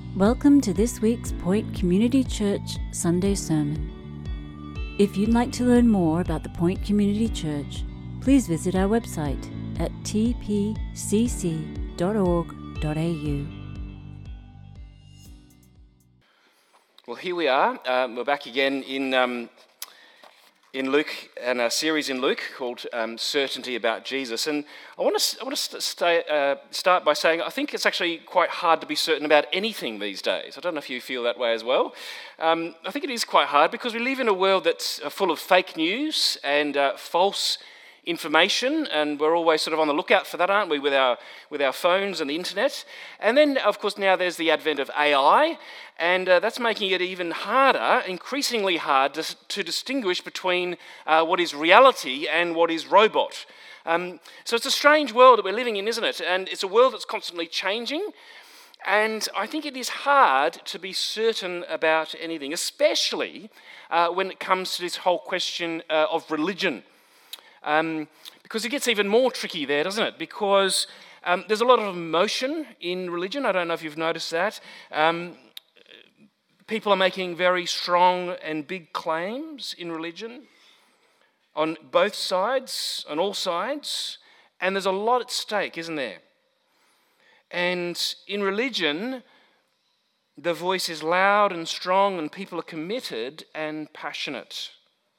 Welcome to this week's Point Community Church Sunday Sermon. If you'd like to learn more about the Point Community Church, please visit our website at tpcc.org.au. Well, here we are. We're back again in Luke, and a series in Luke called Certainty About Jesus. And I want to start by saying I think it's actually quite hard to be certain about anything these days. I don't know if you feel that way as well. I think it is quite hard because we live in a world that's full of fake news and false information, and we're always sort of on the lookout for that, aren't we, with our phones and the internet. And then, of course, now there's the advent of AI, and that's making it even harder, increasingly hard, to distinguish between what is reality and what is robot. So it's a strange world that we're living in, isn't it? And it's a world that's constantly changing, and I think it is hard to be certain about anything, especially when it comes to this whole question of religion. Because it gets even more tricky there, doesn't it? Because there's a lot of emotion in religion. I don't know if you've noticed that. People are making very strong and big claims in religion on both sides, on all sides, and there's a lot at stake, isn't there? And in religion, the voice is loud and strong, and people are committed and passionate.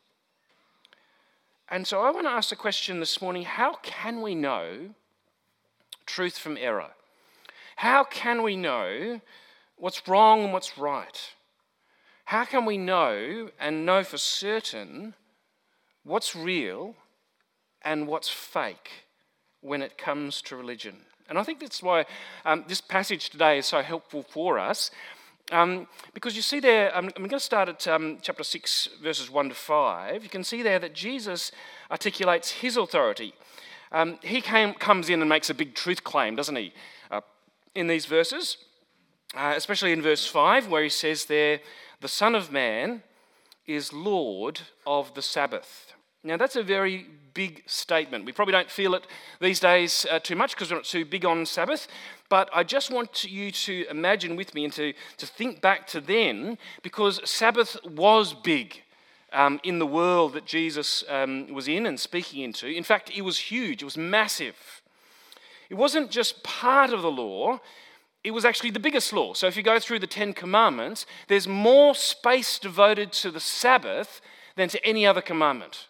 And so I want to ask the question this morning, how can we know truth from error? How can we know what's wrong and what's right? How can we know for certain what's real and what's fake when it comes to religion? And I think that's why this passage today is so helpful for us. Because you see there, I'm going to start at chapter 6, verses 1 to 5. You can see there that Jesus articulates his authority. He comes in and makes a big truth claim, doesn't he, in these verses, especially in verse 5, where he says there, the Son of Man is Lord of the Sabbath. Now, that's a very big statement. We probably don't feel it these days too much because we're not too big on Sabbath, but I just want you to imagine with me and to think back to then, because Sabbath was big in the world that Jesus was in and speaking into. In fact, it was huge. It was massive. It wasn't just part of the law. It was actually the biggest law. So if you go through the Ten Commandments, there's more space devoted to the Sabbath than to any other commandment.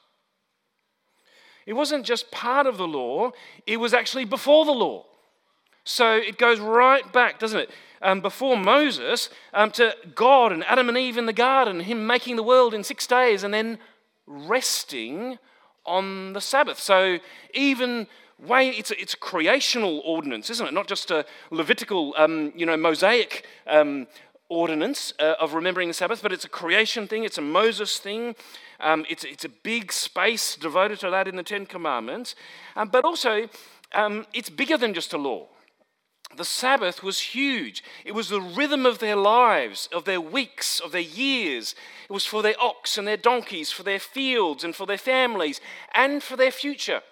It wasn't just part of the law, it was actually before the law. So it goes right back, doesn't it, before Moses to God and Adam and Eve in the garden, him making the world in 6 days and then resting on the Sabbath. So even it's a creational ordinance, isn't it? Not just a Levitical, Mosaic ordinance of remembering the Sabbath, but it's a creation thing, it's a Moses thing. It's a big space devoted to that in the Ten Commandments. But also, it's bigger than just a law. The Sabbath was huge. It was the rhythm of their lives, of their weeks, of their years. It was for their ox and their donkeys, for their fields and for their families, and for their future.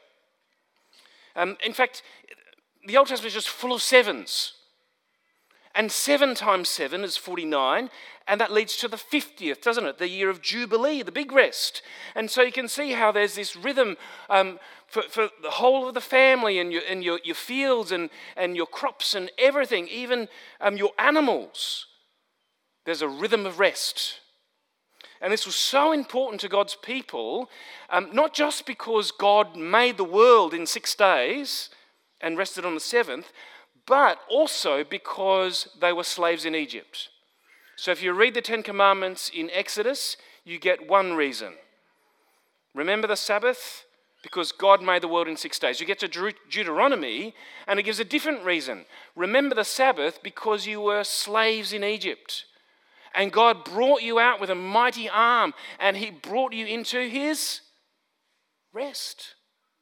In fact, the Old Testament is just full of sevens. And 7 times 7 is 49, and that leads to the 50th, doesn't it? The year of Jubilee, the big rest. And so you can see how there's this rhythm for the whole of the family and your fields and your crops and everything, even your animals. There's a rhythm of rest. And this was so important to God's people, not just because God made the world in 6 days and rested on the 7th, but also because they were slaves in Egypt. So if you read the Ten Commandments in Exodus, you get one reason. Remember the Sabbath? Because God made the world in 6 days. You get to Deuteronomy, and it gives a different reason. Remember the Sabbath because you were slaves in Egypt. And God brought you out with a mighty arm, and he brought you into his rest.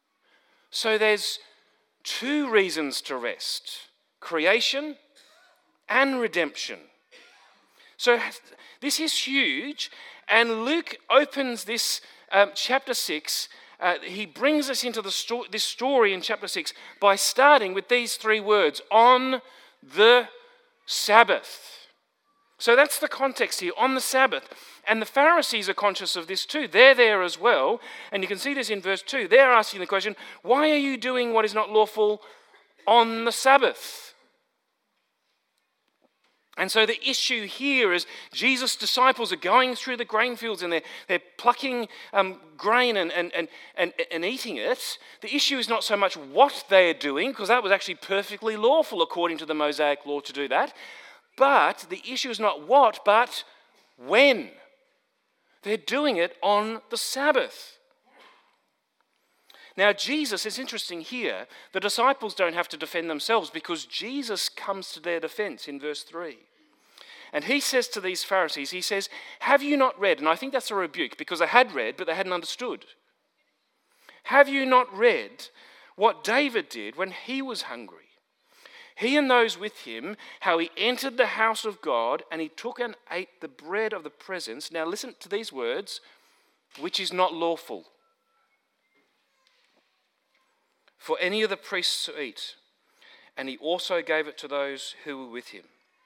So there's 2 reasons to rest. Creation and redemption. So this is huge, and Luke opens this chapter 6. He brings us into this story in chapter 6 by starting with these 3 words, on the Sabbath. So that's the context here, on the Sabbath. And the Pharisees are conscious of this too. They're there as well. And you can see this in verse 2. They're asking the question, why are you doing what is not lawful on the Sabbath? And so the issue here is Jesus' disciples are going through the grain fields and they're plucking grain and eating it. The issue is not so much what they are doing, because that was actually perfectly lawful according to the Mosaic law to do that. But the issue is not what, but when. They're doing it on the Sabbath. Now Jesus, it's interesting here, the disciples don't have to defend themselves because Jesus comes to their defense in verse 3. And he says to these Pharisees, he says, have you not read? And I think that's a rebuke because they had read, but they hadn't understood. Have you not read what David did when he was hungry? He and those with him, how he entered the house of God and he took and ate the bread of the presence. Now listen to these words, which is not lawful for any of the priests to eat. And he also gave it to those who were with him.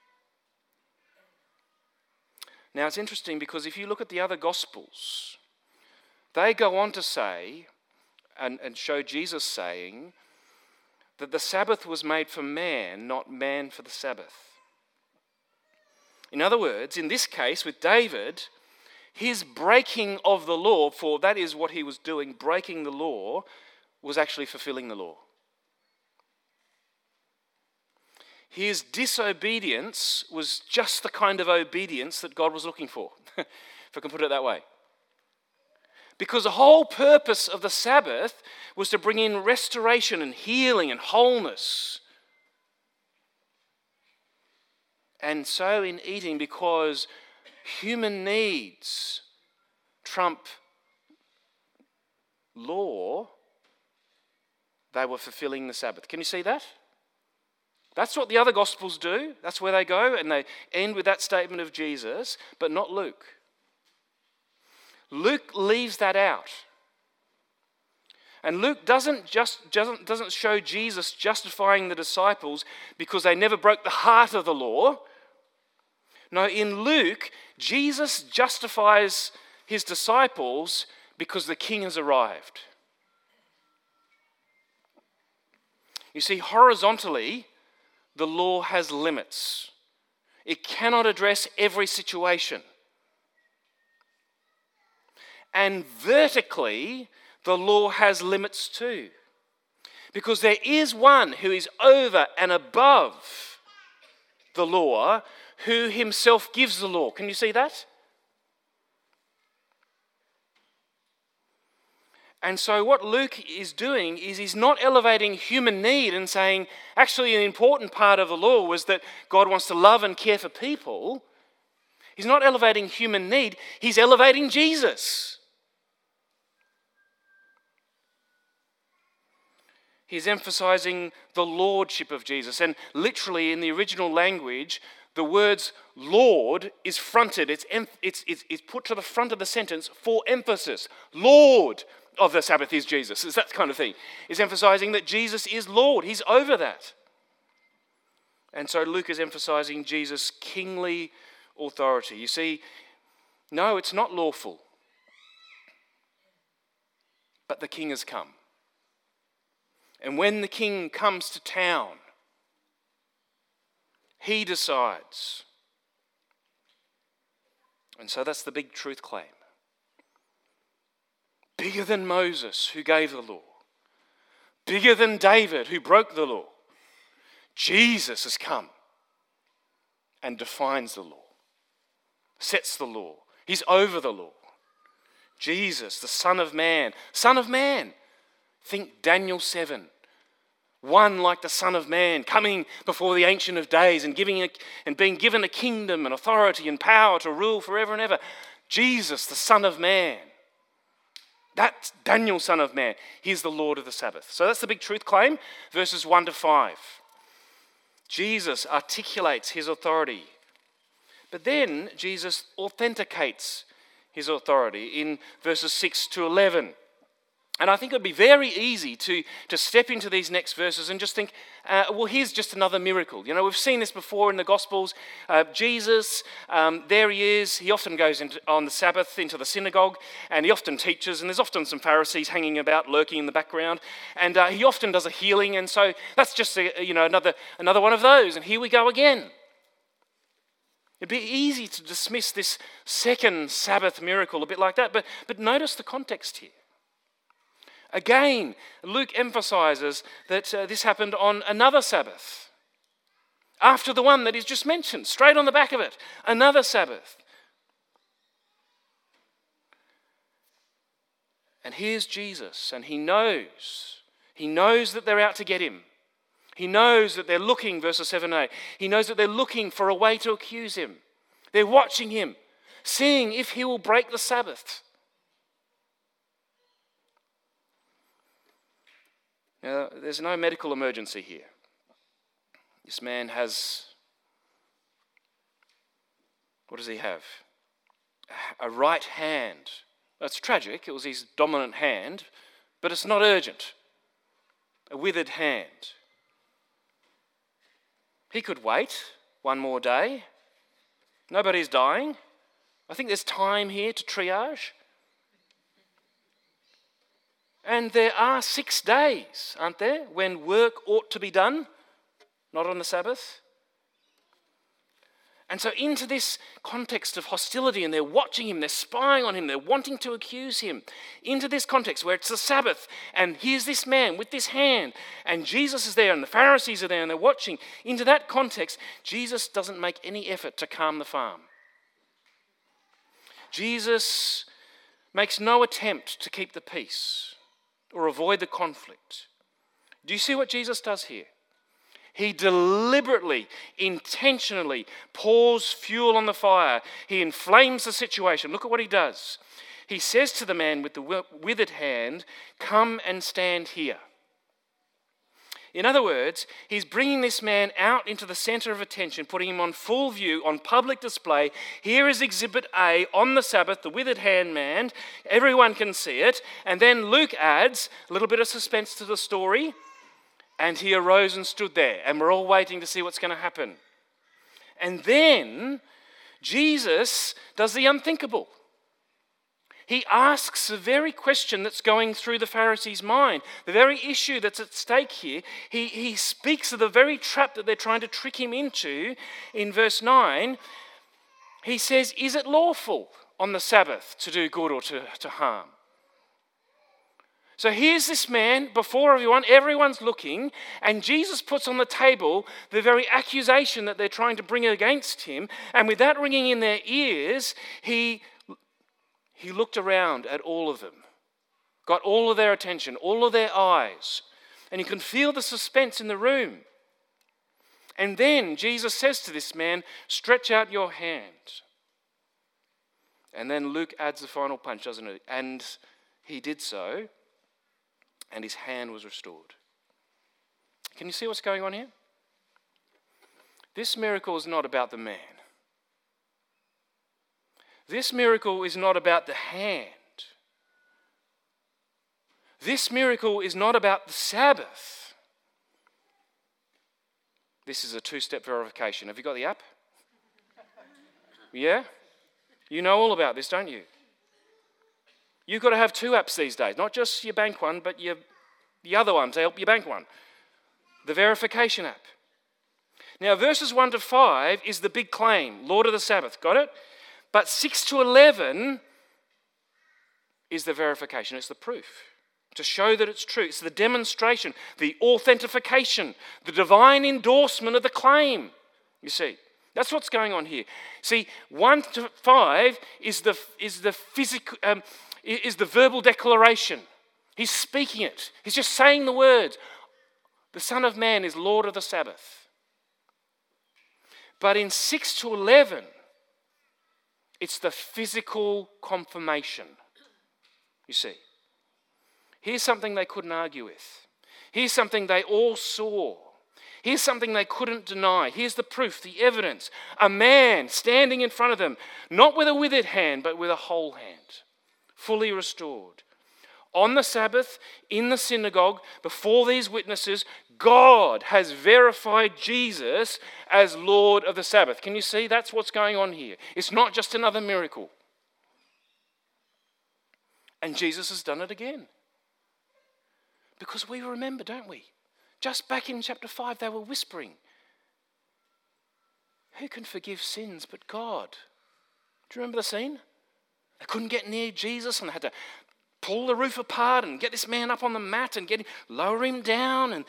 Now it's interesting because if you look at the other Gospels, they go on to say and show Jesus saying that the Sabbath was made for man, not man for the Sabbath. In other words, in this case with David, his breaking of the law, for that is what he was doing, breaking the law, was actually fulfilling the law. His disobedience was just the kind of obedience that God was looking for, if I can put it that way. Because the whole purpose of the Sabbath was to bring in restoration and healing and wholeness. And so in eating, because human needs trump law, they were fulfilling the Sabbath. Can you see that? That's what the other Gospels do. That's where they go, and they end with that statement of Jesus, but not Luke. Luke leaves that out. And Luke doesn't show Jesus justifying the disciples because they never broke the heart of the law. No, in Luke, Jesus justifies his disciples because the king has arrived. You see, horizontally, the law has limits. It cannot address every situation. And vertically, the law has limits too. Because there is one who is over and above the law, who himself gives the law. Can you see that? And so what Luke is doing is he's not elevating human need and saying, actually an important part of the law was that God wants to love and care for people. He's not elevating human need, he's elevating Jesus. He's emphasizing the lordship of Jesus. And literally in the original language, the words Lord is fronted. It's put to the front of the sentence for emphasis. Lord of the Sabbath is Jesus. It's that kind of thing. It's emphasizing that Jesus is Lord. He's over that. And so Luke is emphasizing Jesus' kingly authority. You see, no, it's not lawful. But the king has come. And when the king comes to town, he decides. And so that's the big truth claim. Bigger than Moses, who gave the law. Bigger than David, who broke the law. Jesus has come and defines the law. Sets the law. He's over the law. Jesus, the Son of Man. Son of Man. Think Daniel 7. One like the Son of Man, coming before the Ancient of Days and being given a kingdom and authority and power to rule forever and ever. Jesus, the Son of Man. That's Daniel, Son of Man. He's the Lord of the Sabbath. So that's the big truth claim, verses 1 to 5. Jesus articulates his authority. But then Jesus authenticates his authority in verses 6 to 11. And I think it would be very easy to step into these next verses and just think, well, here's just another miracle. You know, we've seen this before in the Gospels. Jesus, there he is. He often goes on the Sabbath into the synagogue, and he often teaches, and there's often some Pharisees hanging about, lurking in the background, and he often does a healing, and so that's just another one of those, and here we go again. It'd be easy to dismiss this second Sabbath miracle a bit like that, but notice the context here. Again, Luke emphasizes that this happened on another Sabbath. After the one that he's just mentioned, straight on the back of it, another Sabbath. And here's Jesus, and he knows that they're out to get him. He knows that they're looking, verses 7 and 8, he knows that they're looking for a way to accuse him. They're watching him, seeing if he will break the Sabbath. Now, there's no medical emergency here. This man has, what does he have? A right hand. That's tragic. It was his dominant hand, but it's not urgent. A withered hand. He could wait one more day. Nobody's dying. I think there's time here to triage. And there are 6 days, aren't there, when work ought to be done, not on the Sabbath. And so into this context of hostility, and they're watching him, they're spying on him, they're wanting to accuse him, into this context where it's the Sabbath, and here's this man with this hand, and Jesus is there, and the Pharisees are there, and they're watching. Into that context, Jesus doesn't make any effort to calm the farm. Jesus makes no attempt to keep the peace or avoid the conflict. Do you see what Jesus does here? He deliberately, intentionally pours fuel on the fire. He inflames the situation. Look at what he does. He says to the man with the withered hand, "Come and stand here." In other words, he's bringing this man out into the center of attention, putting him on full view, on public display. Here is Exhibit A on the Sabbath, the withered hand man. Everyone can see it. And then Luke adds a little bit of suspense to the story. And he arose and stood there. And we're all waiting to see what's going to happen. And then Jesus does the unthinkable. He asks the very question that's going through the Pharisees' mind, the very issue that's at stake here. He speaks of the very trap that they're trying to trick him into. In verse 9, he says, "Is it lawful on the Sabbath to do good or to harm?" So here's this man before everyone, everyone's looking, and Jesus puts on the table the very accusation that they're trying to bring against him, and with that ringing in their ears, he looked around at all of them, got all of their attention, all of their eyes, and you can feel the suspense in the room. And then Jesus says to this man, "Stretch out your hand." And then Luke adds the final punch, doesn't it? And he did so, and his hand was restored. Can you see what's going on here? This miracle is not about the man. This miracle is not about the hand. This miracle is not about the Sabbath. This is a 2-step verification. Have you got the app? Yeah? You know all about this, don't you? You've got to have 2 apps these days, not just your bank one, but the other one to help your bank one. The verification app. Now, verses 1 to 5 is the big claim, Lord of the Sabbath. Got it? But 6 to 11 is the verification. It's the proof to show that it's true. It's the demonstration, the authentication, the divine endorsement of the claim. You see, that's what's going on here. See, 1 to 5 is the physical, is the verbal declaration. He's speaking it. He's just saying the words. The Son of Man is Lord of the Sabbath. But in 6 to 11, it's the physical confirmation. You see, here's something they couldn't argue with. Here's something they all saw. Here's something they couldn't deny. Here's the proof, the evidence. A man standing in front of them, not with a withered hand, but with a whole hand, fully restored. On the Sabbath, in the synagogue, before these witnesses, God has verified Jesus as Lord of the Sabbath. Can you see? That's what's going on here. It's not just another miracle. And Jesus has done it again. Because we remember, don't we? Just back in chapter 5, they were whispering, who can forgive sins but God? Do you remember the scene? They couldn't get near Jesus and they had to pull the roof apart and get this man up on the mat and lower him down.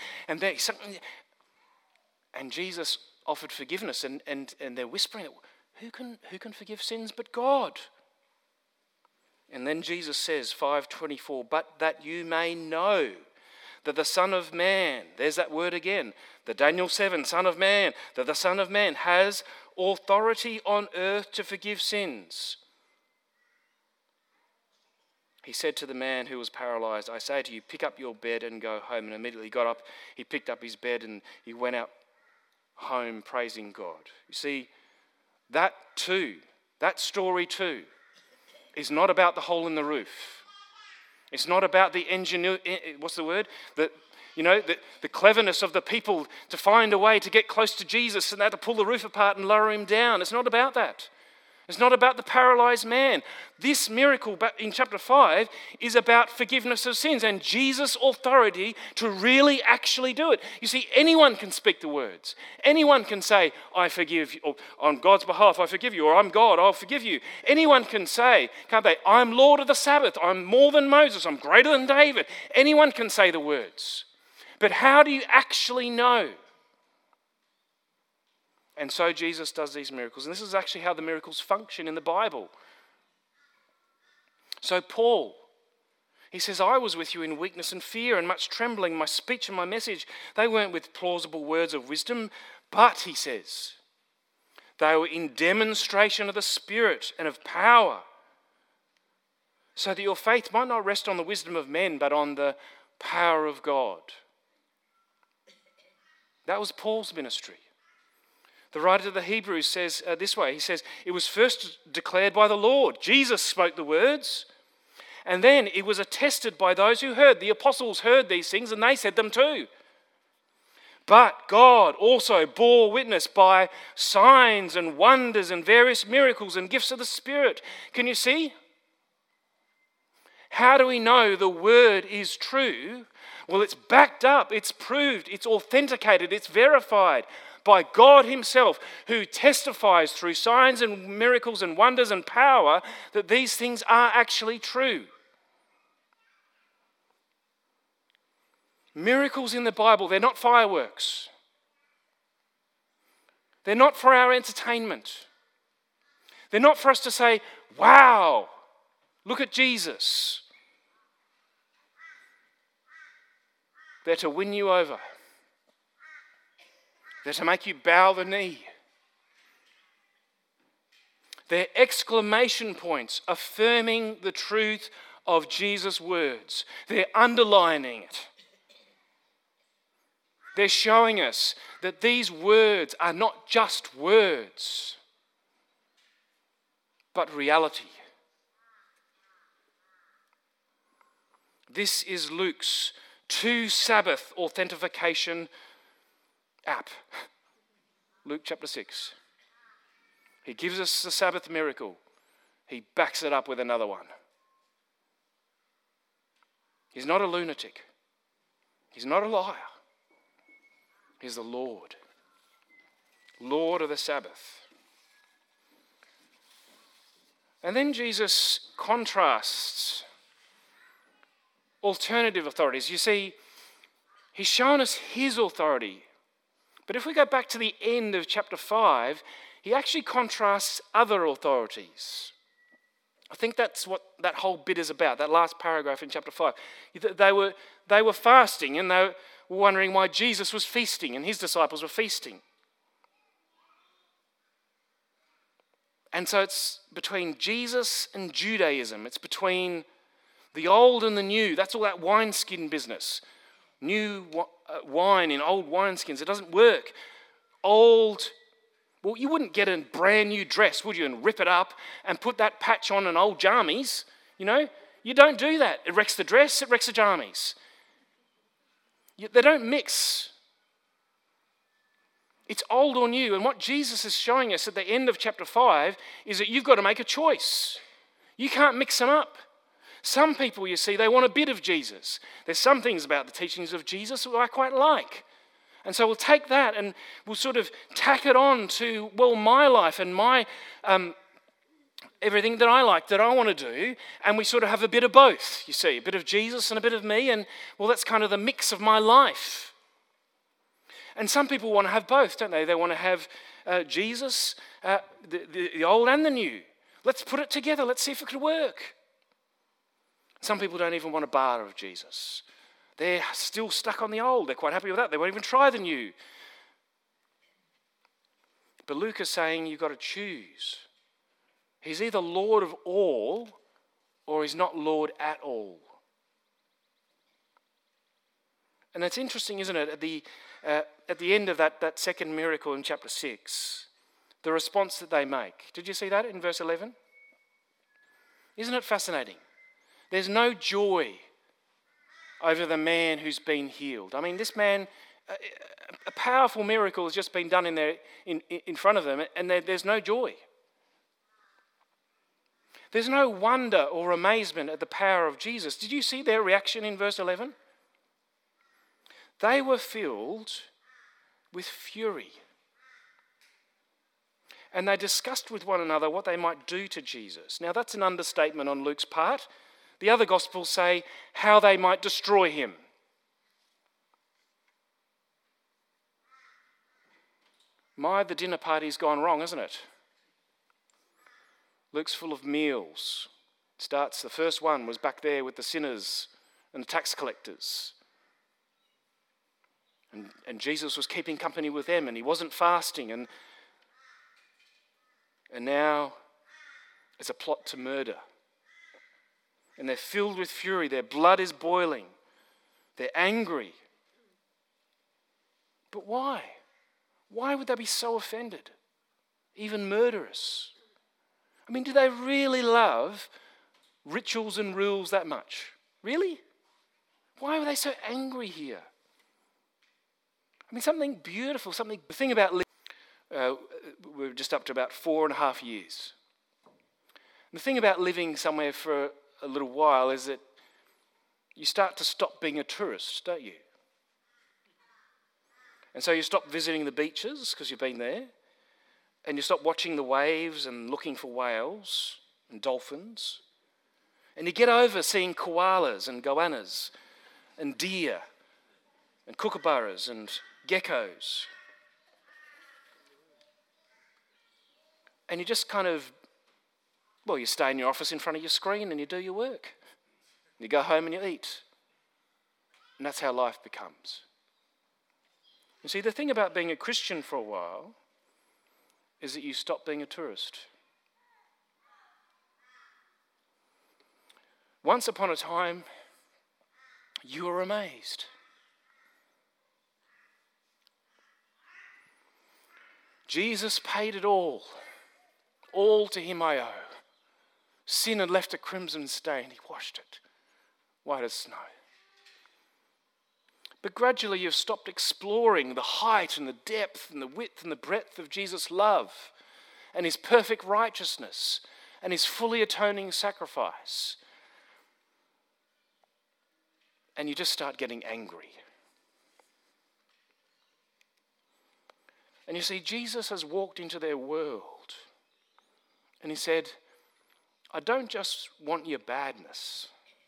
And Jesus offered forgiveness and they're whispering, who can forgive sins but God? And then Jesus says, 5:24, but that you may know that the Son of Man, there's that word again, the Daniel 7, Son of Man, that the Son of Man has authority on earth to forgive sins. He said to the man who was paralyzed, I say to you, pick up your bed and go home. And immediately he got up, he picked up his bed and he went out home praising God. You see, that story too, is not about the hole in the roof. It's not about the the cleverness of the people to find a way to get close to Jesus and they had to pull the roof apart and lower him down. It's not about that. It's not about the paralyzed man. This miracle in chapter 5 is about forgiveness of sins and Jesus' authority to really actually do it. You see, anyone can speak the words. Anyone can say, I forgive you, or on God's behalf, I forgive you, or I'm God, I'll forgive you. Anyone can say, can't they, I'm Lord of the Sabbath, I'm more than Moses, I'm greater than David. Anyone can say the words. But how do you actually know? And so Jesus does these miracles. And this is actually how the miracles function in the Bible. So Paul, he says, I was with you in weakness and fear and much trembling. My speech and my message, they weren't with plausible words of wisdom, but, he says, they were in demonstration of the Spirit and of power, so that your faith might not rest on the wisdom of men, but on the power of God. That was Paul's ministry. The writer of the Hebrews says this way, he says, it was first declared by the Lord. Jesus spoke the words, and then it was attested by those who heard. The apostles heard these things and they said them too. But God also bore witness by signs and wonders and various miracles and gifts of the Spirit. Can you see? How do we know the word is true? Well, it's backed up, it's proved, it's authenticated, it's verified by God himself, who testifies through signs and miracles and wonders and power that these things are actually true. Miracles in the Bible, they're not fireworks. They're not for our entertainment. They're not for us to say, wow, look at Jesus. They're to win you over. They're to make you bow the knee. They're exclamation points affirming the truth of Jesus' words. They're underlining it. They're showing us that these words are not just words, but reality. This is Luke's 2 Sabbath authentication app. Luke chapter 6. He gives us the Sabbath miracle. He backs it up with another one. He's not a lunatic. He's not a liar. He's the Lord. Lord of the Sabbath. And then Jesus contrasts alternative authorities. You see, he's shown us his authority. But if we go back to the end of chapter 5, he actually contrasts other authorities. I think that's what that whole bit is about, that last paragraph in chapter 5. They were fasting and they were wondering why Jesus was feasting and his disciples were feasting. And so it's between Jesus and Judaism. It's between the old and the new. That's all that wineskin business. New wine in old wineskins. It doesn't work. Well, you wouldn't get a brand new dress, would you, and rip it up and put that patch on an old jammies, you know? You don't do that. It wrecks the dress, it wrecks the jammies. They don't mix. It's old or new. And what Jesus is showing us at the end of chapter 5 is that you've got to make a choice. You can't mix them up. Some people, you see, they want a bit of Jesus. There's some things about the teachings of Jesus that I quite like. And so we'll take that and we'll sort of tack it on to, well, my life and my everything that I like, that I want to do, and we sort of have a bit of both, you see, a bit of Jesus and a bit of me, and, well, that's kind of the mix of my life. And some people want to have both, don't they? They want to have Jesus, the old and the new. Let's put it together. Let's see if it could work. Some people don't even want a bar of Jesus. They're still stuck on the old. They're quite happy with that. They won't even try the new. But Luke is saying you've got to choose. He's either Lord of all or he's not Lord at all. And it's interesting, isn't it, at the end of that second miracle in chapter 6, the response that they make. Did you see that in verse 11? Isn't it fascinating? There's no joy over the man who's been healed. I mean, this man, a powerful miracle has just been done in front of them, and there's no joy. There's no wonder or amazement at the power of Jesus. Did you see their reaction in verse 11? They were filled with fury. And they discussed with one another what they might do to Jesus. Now, that's an understatement on Luke's part. The other Gospels say how they might destroy him. The dinner party's gone wrong, isn't it? Luke's full of meals. The first one was back there with the sinners and the tax collectors. And Jesus was keeping company with them, and he wasn't fasting. And now it's a plot to murder. And they're filled with fury. Their blood is boiling. They're angry. But why? Why would they be so offended? Even murderous? I mean, do they really love rituals and rules that much? Really? Why were they so angry here? I mean, something beautiful, the thing about living, we're just up to about 4.5 years. And the thing about living somewhere for a little while is that you start to stop being a tourist, don't you? And so you stop visiting the beaches because you've been there, and you stop watching the waves and looking for whales and dolphins, and you get over seeing koalas and goannas and deer and kookaburras and geckos. And you just kind of, you stay in your office in front of your screen and you do your work. You go home and you eat. And that's how life becomes. You see, the thing about being a Christian for a while is that you stop being a tourist. Once upon a time, you were amazed. Jesus paid it all. All to him I owe. Sin had left a crimson stain. He washed it white as snow. But gradually you've stopped exploring the height and the depth and the width and the breadth of Jesus' love and his perfect righteousness and his fully atoning sacrifice. And you just start getting angry. And you see, Jesus has walked into their world and he said, I don't just want your badness.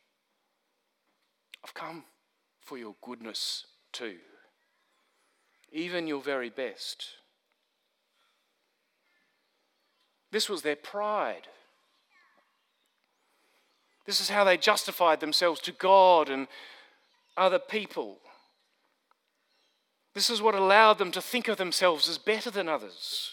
I've come for your goodness too. Even your very best. This was their pride. This is how they justified themselves to God and other people. This is what allowed them to think of themselves as better than others.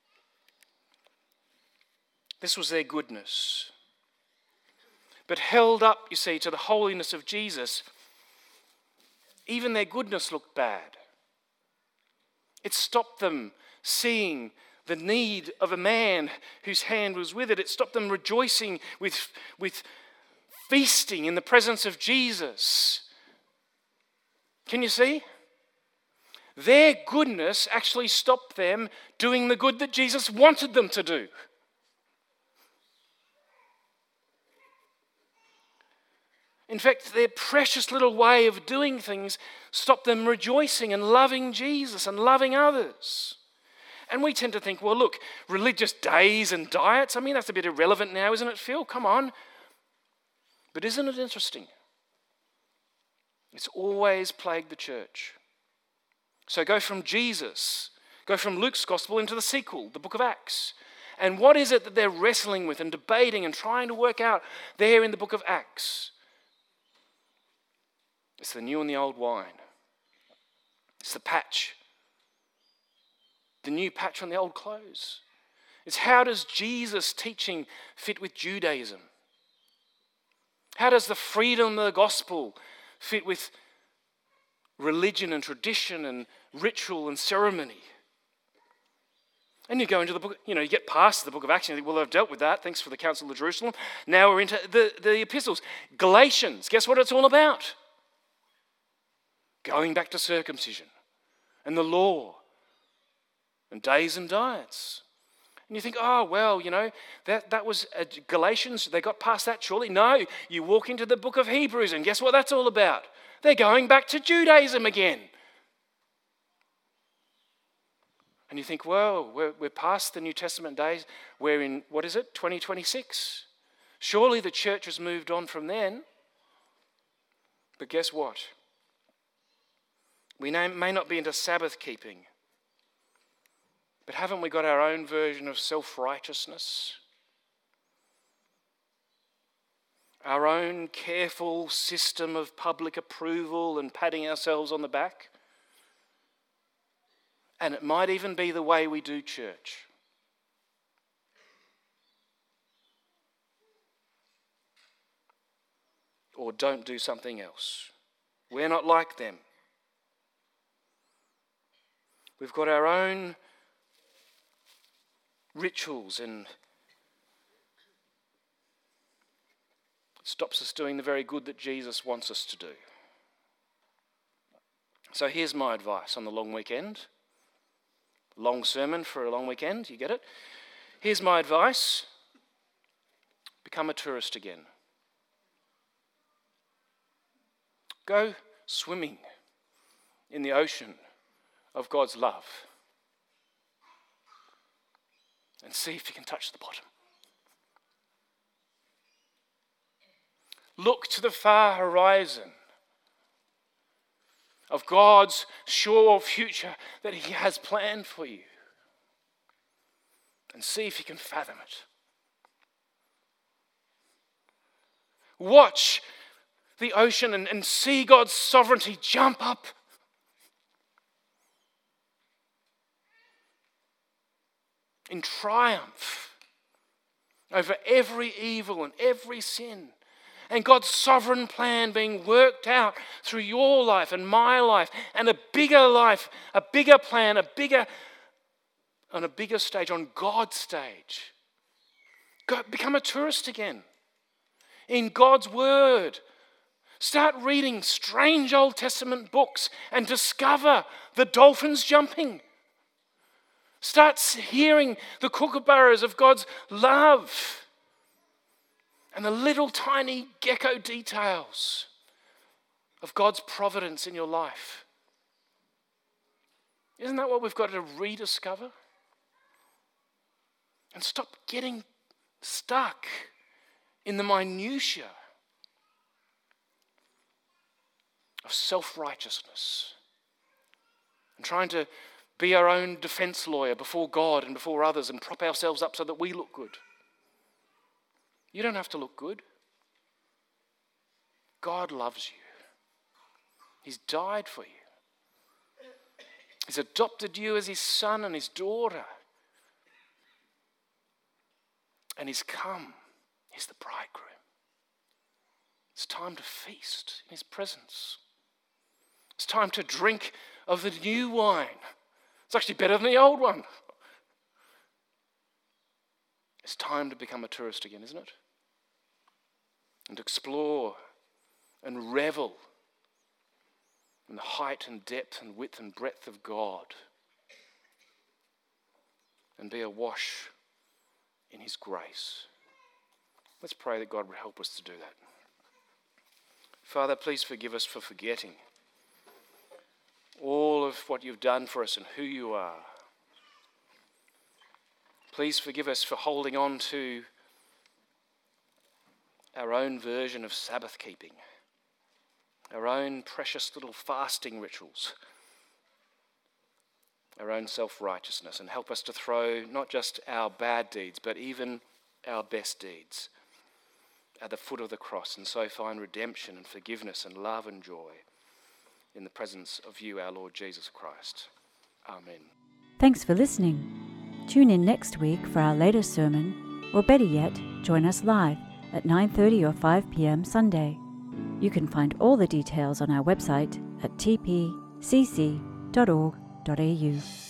This was their goodness. But held up, you see, to the holiness of Jesus, even their goodness looked bad. It stopped them seeing the need of a man whose hand was with it. It stopped them rejoicing with feasting in the presence of Jesus. Can you see? Their goodness actually stopped them doing the good that Jesus wanted them to do. In fact, their precious little way of doing things stopped them rejoicing and loving Jesus and loving others. And we tend to think, well, look, religious days and diets, I mean, that's a bit irrelevant now, isn't it, Phil? Come on. But isn't it interesting? It's always plagued the church. So go from Jesus, go from Luke's gospel into the sequel, the book of Acts. And what is it that they're wrestling with and debating and trying to work out there in the book of Acts? It's the new and the old wine. It's the patch. The new patch on the old clothes. It's how does Jesus' teaching fit with Judaism? How does the freedom of the gospel fit with religion and tradition and ritual and ceremony? And you go into the book, you get past the book of Acts and you think, well, I've dealt with that. Thanks for the Council of Jerusalem. Now we're into the epistles. Galatians, guess what it's all about? Going back to circumcision and the law and days and diets. And you think, oh, well, that was Galatians. They got past that surely. No, you walk into the book of Hebrews and guess what that's all about? They're going back to Judaism again. And you think, well, we're past the New Testament days. We're in, 2026? Surely the church has moved on from then. But guess what? We may not be into Sabbath keeping. But haven't we got our own version of self-righteousness? Our own careful system of public approval and patting ourselves on the back? And it might even be the way we do church. Or don't do something else. We're not like them. We've got our own rituals and it stops us doing the very good that Jesus wants us to do. So here's my advice on the long weekend. Long sermon for a long weekend, you get it? Here's my advice. Become a tourist again. Go swimming in the ocean of God's love. And see if you can touch the bottom. Look to the far horizon of God's sure future that He has planned for you. And see if you can fathom it. Watch the ocean and see God's sovereignty jump up. In triumph over every evil and every sin. And God's sovereign plan being worked out through your life and my life and a bigger life, a bigger plan, on a bigger stage, on God's stage. Become a tourist again in God's Word. Start reading strange Old Testament books and discover the dolphins jumping. Start hearing the kookaburras of God's love and the little tiny gecko details of God's providence in your life. Isn't that what we've got to rediscover? And stop getting stuck in the minutiae of self-righteousness and trying to be our own defense lawyer before God and before others and prop ourselves up so that we look good. You don't have to look good. God loves you. He's died for you. He's adopted you as His son and His daughter. And He's come. He's the bridegroom. It's time to feast in His presence. It's time to drink of the new wine. It's actually better than the old one. It's time to become a tourist again, isn't it? and explore and revel in the height and depth and width and breadth of God, and be awash in his grace. Let's pray that God would help us to do that. Father, please forgive us for forgetting all of what you've done for us and who you are. Please forgive us for holding on to our own version of Sabbath keeping, our own precious little fasting rituals, our own self-righteousness, and help us to throw not just our bad deeds, but even our best deeds at the foot of the cross, and so find redemption and forgiveness and love and joy in the presence of you, our Lord Jesus Christ. Amen. Thanks for listening. Tune in next week for our latest sermon, or better yet, join us live at 9:30 or 5 p.m. Sunday. You can find all the details on our website at tpcc.org.au.